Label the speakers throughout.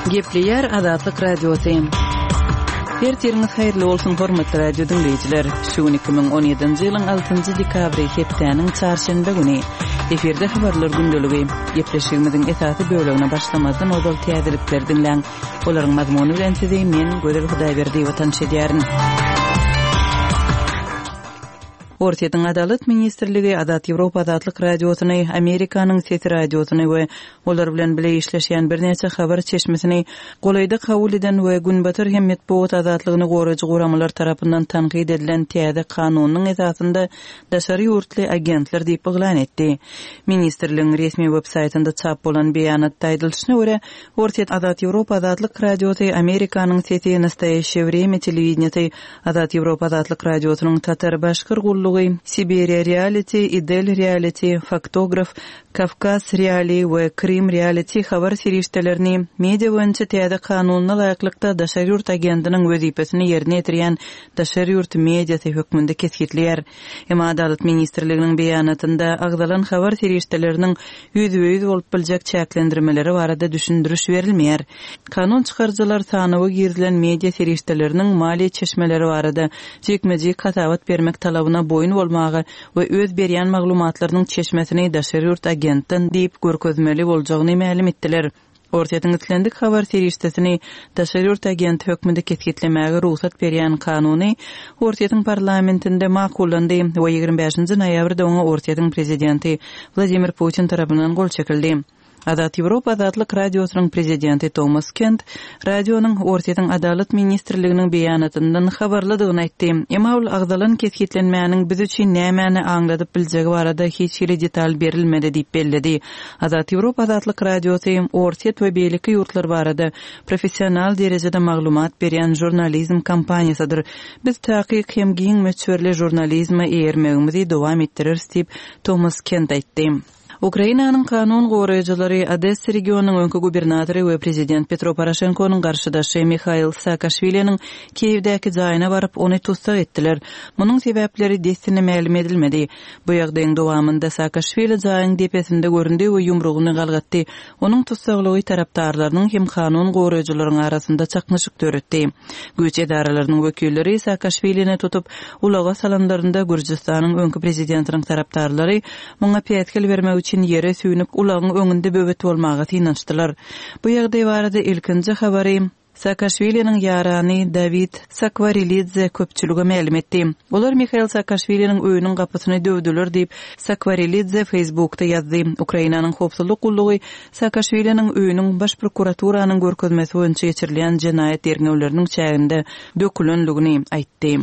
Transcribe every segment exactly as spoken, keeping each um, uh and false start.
Speaker 1: Gepleyer Azatlyk Radiosu. Ertiriniz hayırlı olsun hormatly radio dinleyijiler. Şu iki bin on ýedinji ýylyň altynjy dekabry hepdeniň çarşamba güni eferde habarlar gündöligi gepleşigimiziň esasy bölegine başlamazdan ozal täzelikler dinleň. Olaryň mazmuny bilen size men Gözel Hudaýberdi watan şedýärin. Ortaýyň Adalet Ministrligi Azat Ýewropa Azatlyk Radiosyny, Amerikanyň Sesi Radiosyny we olar bilen birle işleşýän bir neçe habar çeşmesini golayda kabul eden we günbatyr hem medeniýet azatlygyny goraýjy guramalar tarapyndan tanqid edilen täze kanunyň esasynda daşary ýurtly agentler diýip eglan etdi. Ministrligiň resmi web-saytynda çap bolan beýanatda aýdylyşyna görä, Ortaýyň Azat Ýewropa Azatlyk Radiosy, Amerikanyň Sesi Nastaýeşe Время telewizniýasy, Azat Ýewropa Azatlyk Radiosynyň tatar başkyr Siberia Reality, Idel Reality, Faktograf, Kafkas Reality we Krim Reality habar serişdelerini media boýunça täze kanunyna laýyklykda daşary ýurt agentynyň wezipesini ýerine ýetirýän daşary ýurt mediasy hökmünde kesgitleýär. Hem Adalet Ministrliginiň beýanatynda agdalan habar serişdeleriniň ýüzüýüz bolup biljek çäklendirmeleri barada düşündiriş berilmeýär. Kanun çykarjylar sanawy girdilen media serişdeleriniň mali çeşmeleri barada jekmejik katawat bermek talabyna boyun bolmagy we öz berýän maglumatlarynyň çeşmesini daşary ýurt agentden diýip görkezmeli boljagyny ma'lum etdiler. Ortaýyň itlendik habar serişdesini daşary ýurt agent hökmünde kesgitlemäge ruhsat berýän kanuny Ortaýyň parlamentinde makullandy we ýygrimi beşinji noýabrda oňa Ortaýyň prezidenti Vladimir Putin tarapyndan gol çekildi. Azat Ýewropa Azatlyk Radiosynyň prezidenti Thomas Kent radionyň Ortaýyň Adalet Ministrliginiň beýanatyndan habarladygyny aýtdy. Emma ol agdalan kesgitlenmäniň biz üçin nämäni aňladyp biljegi barada hiç bir detal berilmedi diýip belledi. Azat Ýewropa Azatlyk Radiosy Ortaýy we beýleki ýurtlar barada professional derejede maglumat berýän jurnalizm kampaniýasydyr. Biz taýyk hem giň meçhörli jurnalizma eýermegimizi dowam etdiririz diýip Thomas Kent aýtdy. Ukrainanyň kanun goraýjylary Odessa regionunyň öňkü gubernatory we prezident Petro Poroshenkonyň garşydaşy Mikhail Saakashviliniň Kiýewdäki jaýyna baryp ony tutsak etdiler. Munyň sebäpleri destinä ma'lum edilmedi. Bu ýagdaýyň dowamında Saakashvili jaýyň depesinde göründi we ýumrugyny galgatdy. Onuň tutsaklygy tarapdarlarynyň hem kanun goraýjylarynyň arasynda çaknyşyk töretdi. Güýç edaralarynyň wekilleri Saakashvilini tutup ulaga salanlarynda Gürjistanyň öňkü prezidentiniň tarapdarlary muňa peýetkil bermek üçin ýere süýnüp ulagyň öňünde böwet bolmagy tynançdylar. Bu ýagdaý barada ilkinji habary Saakashviliniň ýarany David Sakvarilidze köpçülüge ma'lum etdi. Olar Mikhail Saakashviliniň öýüniň gapysyny döwdüler diýip Sakvarilidze Facebookda ýazdy. Ukrainanyň howpsuzlyk gullugy Saakashviliniň öýüniň baş prokuraturanyň görkezmesi boýunça geçirilýän jenaýat derňewleriniň çäginde dökülenligini aýtdy.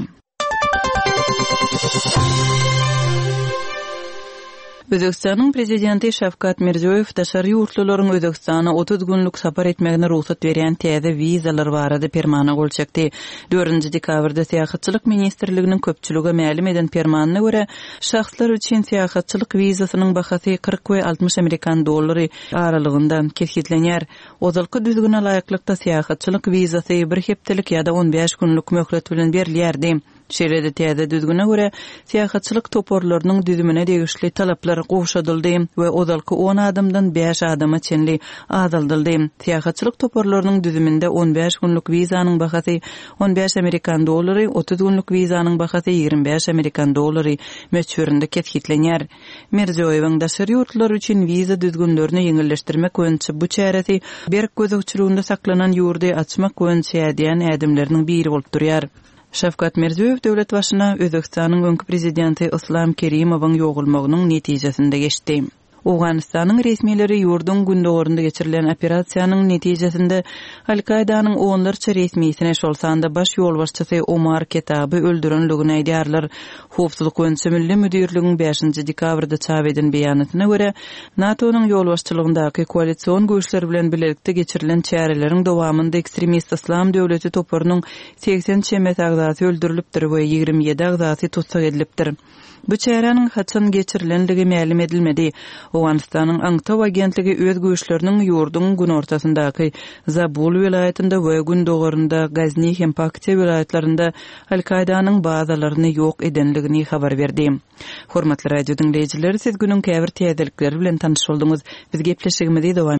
Speaker 1: Özbekistanyň prezidenti Şavkat Mirziýoýew daşary ýurtlylaryň Özbekistana otuz günlük sapar etmegine ruhsat berýän täze wizalar barada permana gol çekdi. dördünji dekabrda Seýahatçylyk Ministrliginiň köpçüligi ma'lum eden permanyna görä, şahslar üçin seýahatçylyk wizasynyň bahasy kırk we altmış Amerikan dollary aralygynda kesgitlenýär. Ozalky düzgüne laýyklykda seýahatçylyk wizasy bir hepdelik ýa-da on beş günlük möhlet bilen berilýärdi. Şeýlede täze düzgüne görä seýahatçylyk toporlarynyň düzümine degişli talaplar gowşadyldy we ozalky on adamdan beş adama çenli azaldyldy. Seýahatçylyk toporlarynyň düzüminde on beş günlük wizanyň bahasy on beş Amerikan dollary, otuz günlük wizanyň bahasy ýygrimi beş Amerikan dollary meçhöründe kesgitlenýär. Mirziýoýewiň daşary ýurtlar üçin wiza düzgünlerini ýeňilleşdirmek boýunça bu çäresi berk gözükçülüğünde saklanan ýurdy açmak boýunça ýadýan ädimleriniň biri bolup durýar. Şavkat Mirziýoýew döwlet başyna Özbekistanyň öňkü prezidenti Islom Kerimowyň ýogulmagynyň netijesinde geçdi. Awganistanyň resmileri ýurdun gündöwründe geçirilen operasiýanyň netijesinde Al-Qaidanyň onlarça resmiýetine şolsanda baş ýolbaşçysy Omar Ketaby öldürenligini aýdýarlar. Howpsuzlyk boýunça Milli Müdürligiň beşinji dekabrda çap eden beýanatyna görä, NATO'nyň ýolbaşçylygyndaky koalisiýon güýçleri bilen birlikde geçirilen çäreleriň dowamında ekstremist Islam döwleti topurynyň seksen çemet agzasy öldürilipdir we ýygrimi ýedi agzasy tutsak edilipdir. Bu çärenin haçan geçirilenligi ma'lum edilmedi. Awganistanyň Aňtaw agentligi öz güýçleriniň ýurdun gün ortasyndaky Zabul vilayetinde we gündöwründe Gazni hem Paktiýa vilayetlerinde Al-Qaidanyň bazalaryny ýok edenligini habar berdi. Hormatly radio dinleýijiler, siz günüň käbir täzelikleri bilen tanyş boldunuz. Biz gepleşigimizi dowam